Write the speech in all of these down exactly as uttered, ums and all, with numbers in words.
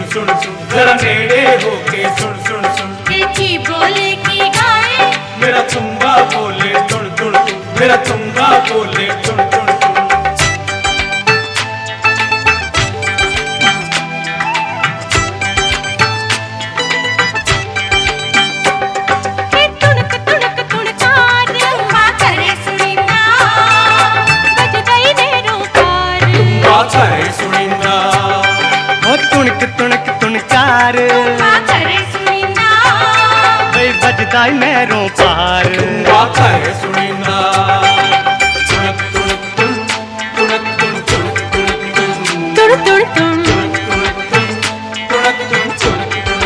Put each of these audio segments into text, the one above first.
सुन सुन जरा नेड़े होके सुन सुन सुन। की बोले की गाए मेरा तुम्बा बोले तुण तुण तुण, मेरा तुम्बा बोले तुण तुण तुण। तुणक तुणक तुणकार तुम्बा करे सुनिंदा बज गई नेरो पार। तुम्बा करे सुनिंदा ओ तुणक तुणक तुणकार तुम्बा करे सुनिंदा बई बजदा नेरो पार। तुम्बा करे सुनिंदा तुणक तुणक तुण तुणक तुण तुणक तुणक तुण तुण तुण तुण तुणक तुणक तुण तुणक तुण तुणक तुणक तुण।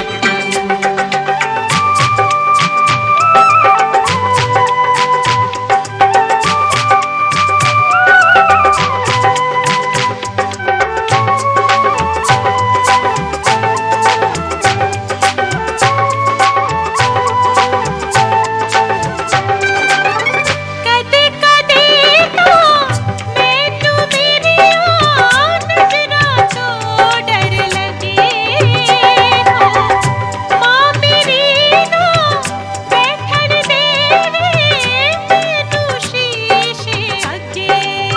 कदे कदे तो मैनू मेरी नज़रां तो डर लगे हो। मां मेरी नू बैठण देवे मैनू शीशे अगे।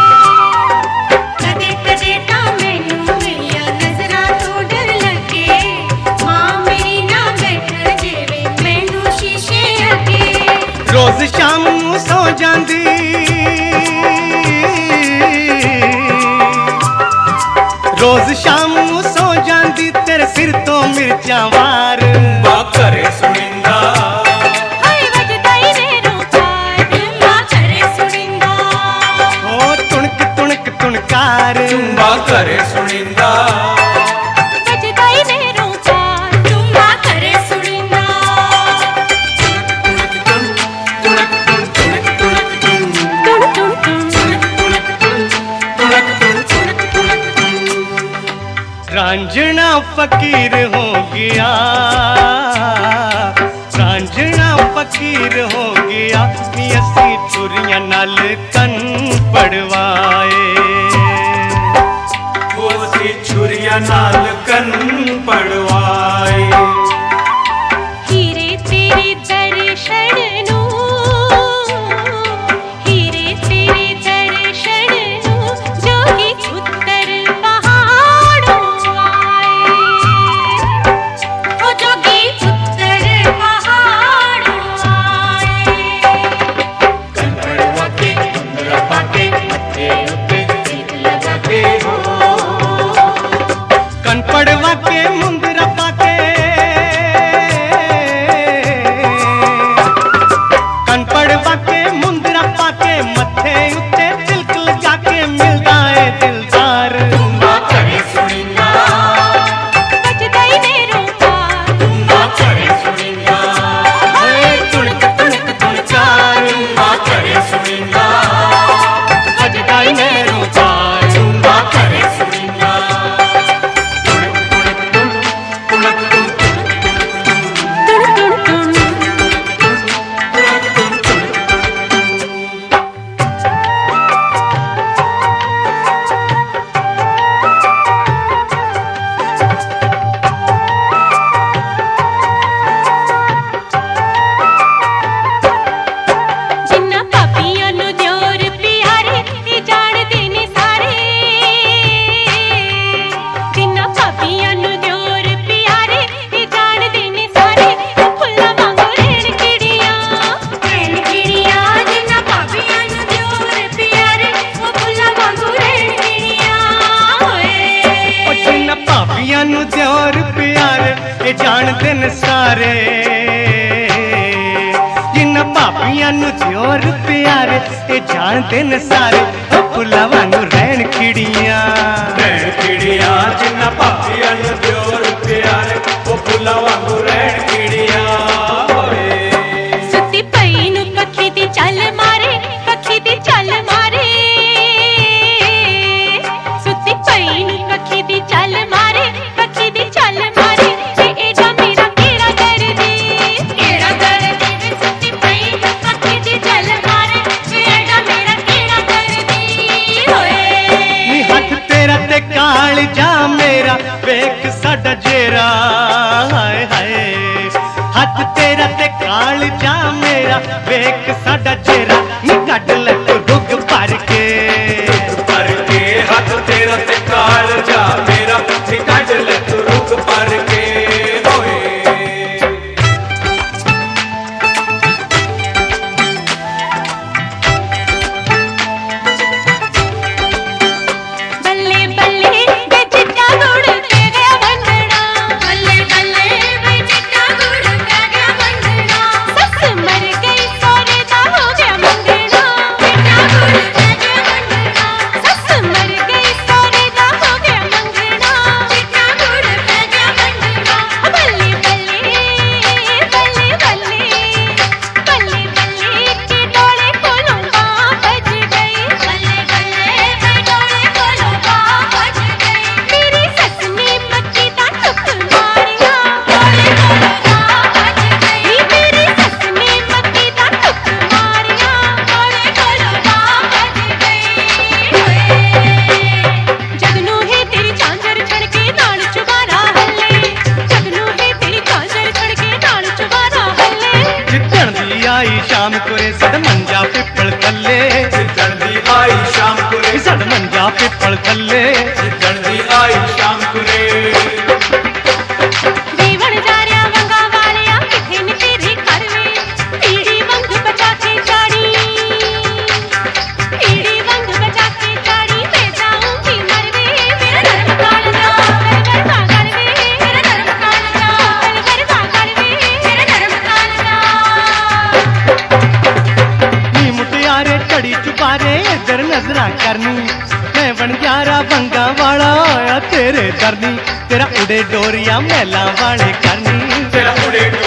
कदे कदे तो मैनू मेरी नज़रां तो डर लगे। मां मेरी ना बैठण देवे मैनू शीशे अगे। रोज शाम नू सो जांदी रोज शाम नू सो जांदी तेरे सिर तो मिर्चां वार। तुम्बा करे सुनिंदा हाय वजदाई नेरो पार तुम्बा करे सुनिंदा। ओ तुणक तुणक तुणकार तुम्बा करे सुनिंदा वजदाई नेरो पार तुम्बा करे सुनिंदा। तुणक तुण तुणक तुणक तुण तुण तुण तुण तुणक तुणक तुण तुणक तुण तुणक तुणक तुण। रांझना फकीर हो गया रांझना फकीर हो गया नी असी तुरियां नाल कन पड़वाए। वो सी छुरिया नाल कन पड़वाए। हीरे तेरे दर्शन नू हीरे तेरे दर्शन नू जोगी उत्तर पहाड़ों आए। ओ जोगी उत्तर पहाड़ों आए। कन पड़वा के कुंदरा पाके मत्थे उत्ते सीत लगा के हो। कन पड़वा के मुंदरा पाके कन पड़वा के मुंदरा पाके मथे उत्ते तिलक लगा के मिलदा है दिलदार। तुम्बा करे सुनिंदा वजदाई नेरो पार तुम्बा करे सुनिंदा ओए तुणक तुणक तुणकार तुम्बा करे सुनिंदा बजदाई नेरो पार। तुम्बा करे सुनिंदा तुणक तुणक तुण तुणक तुण तुण तुण तुण जिन्ना पापियां नू दियोर प्यारे ये जाणदे ने सारे। जिन्ना पापियां नू दियोर प्यारे ये जाणदे ने सारे। ओ फुल्लां वांगू रहण किड़ियां रहण किड़ियां। जिन्ना पापियां नू दियोर प्यारे ओ फुल्लां वांगू रहण किड़ियां होए। ओ जिन्ना भाबियां नू दियोर प्यार ये जानदे ने सारे। जिन्ना भाबियां नू दियोर प्यार ये जानदे ने सारे। ओ फुल्लां वांगू रहण खिड़ियां रहण किड़िया जिन्ना पापियां नू दियोर प्यार वो फुल्लां वांगू रहण किड़िया होए। सुत्ती पई नू पक्षी दी चल मारे पक्षी दी चल मारे। सुत्ती पई नू पक्षी दी चल मारे पक्षी दी चल मारे। जे एडा मेरा केड़ा कर दे केड़ा कर दे वे सुत्ती पई नू पक्षी दी चल मारे। जे एडा मेरा केड़ा कर दे होए। नी हथ तेरा ते काल जा मेरा मेरा वेख साडा चेहरा नी कट ले तू रुग भर के भर के हाथ तेरा ते काल जा मेरा नी कट ले तू रुग भर के होए बल्ले बल्ले वे चिट्टा गुड़ पे गया बंधना बल्ले बल्ले वे चिट्टा गुड़ पे गया बंधना सस मर गई सोरे दा हो गया मंगना चिट्टा गुड़ पे गया बंधना सस मर गई सोरे दा हो गया मंगना चिट्टा गुड़ पे गया बंधना बल्ले बल्ले बल्ले बल्ले बल्ले बल्ले के डोले कोलों बाँ बज गई बल्ले बल्ले वे डोले कोलों बाँ बज गई मेरी सस ने मक्की दा टुक मारिया डोले कोलों बाँ बज गई मेरी सस ने मक्की दा टुक मारिया डोले कोलों बाँ बज गई जगनू है तेरी झांझर छड़के नाल चुबारा हल्ले जगनू है तेरी झांझर छड़के नाल चुबारा हल्ले जितण दी आई शाम कोरे सद मंजा पिपल थल्ले जिदण दी आई शाम कुरे सद मंजा पिपल थल्ले जिदण दी आई शाम कुरे जीवन जारिया वंगा वालिया किथे नी तेरे घर वे पीड़ी वंग बचा के जाड़ी पीड़ी वंग बचा के जाड़ी मैं जाऊंगी मर वे मेरा धर्म काल जा घर घर पागल वे मेरा धर्म काल जा घर घर पागल वे मेरा धर्म काल जा नी मुटियारे कड़ी चुपारे इधर नजरा करनी मैं बनजारा बंगा वाला आया तेरे दरनी तेरा उड़े डोरिया मैला वाले करनी तेरा उड़े